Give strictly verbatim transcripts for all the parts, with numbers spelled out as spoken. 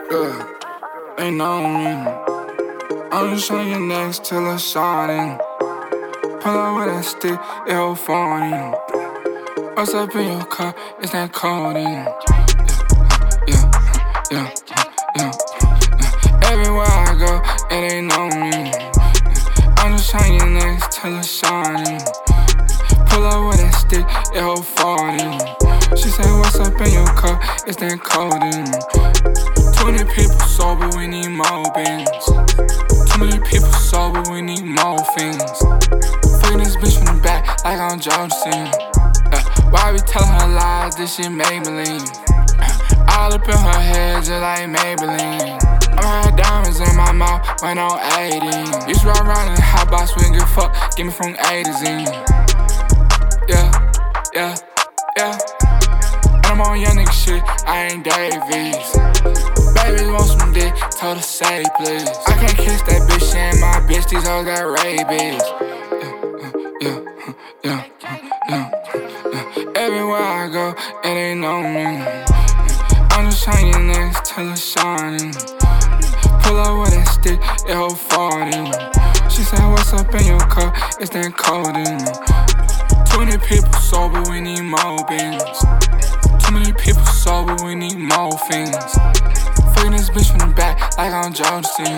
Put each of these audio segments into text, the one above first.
Yeah, they know me. I'm just on your next till it's shining. Pull up with that stick, it hold phony. What's up in your car? It's that codeine. Yeah, yeah, yeah, yeah, yeah. Everywhere I go, it ain't know me. I'm just on your next till it's shining. Pull up with that stick, it hold forty. She said, what's up in your car? It's that codeine. Too many people sober, we need more bins. Too many people sober, we need more fins. Fucking this bitch from the back like I'm Jodeci. uh, Why we tellin' her lies? This shit Maybelline. uh, All up in her head just like Maybelline. I'ma have diamonds in my mouth when I'm eighteen. Used to ride around in the hot box, we didn't give a fuck. Give me from A to Z. Yeah, yeah, yeah. And I'm on young nigga shit, I ain't Davies. Baby want some dick, told her say please. I can't kiss that bitch, she ain't my bitch, these hoes got rabies. Yeah, yeah, yeah, yeah, yeah. Everywhere I go, it ain't know me. I'm just on your next till it's shining. Pull up with that stick, it hold forty. She said, what's up in your car? It's that codeine. Too many people sober, we need more bins. Too many people sober, we need more fins. Fucking this bitch from the back like I'm Jodeci.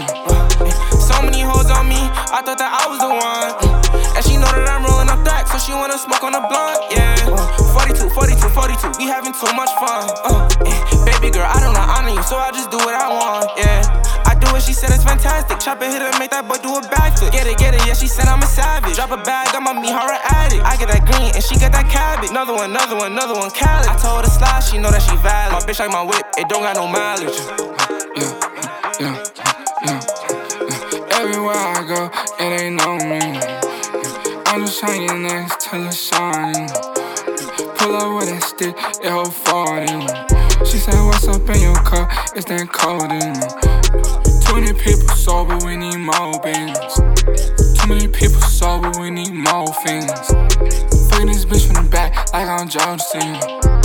So many hoes on me, I thought that I was the one. And she know that I'm rolling up that, so she wanna smoke on the blunt, yeah. forty-two, forty-two, forty-two, we having too much fun. uh, yeah. Baby girl, I don't know honor you, so I just do what I want, yeah. I do what she said, it's fantastic. Chop it, hit her, make that boy do a backflip. Get it, get it, yeah, she said I'm a savage. Drop a bag, I'ma meet her an addict. I get that green, and she got that cabbage. Another one, another one, another one, Cali. I told her to slide, she know that she valid. My bitch like my whip, it don't got no mileage. Yeah, yeah, yeah, yeah. Everywhere I go, it ain't know me. I'm just on your next till it's shining. Pull up with that stick, it hold forty. She said, what's up in your car? It's that codeine. Too many people sober, we need more bins. Too many people sober, we need more fins. Fucking this bitch from the back like I'm Jodeci.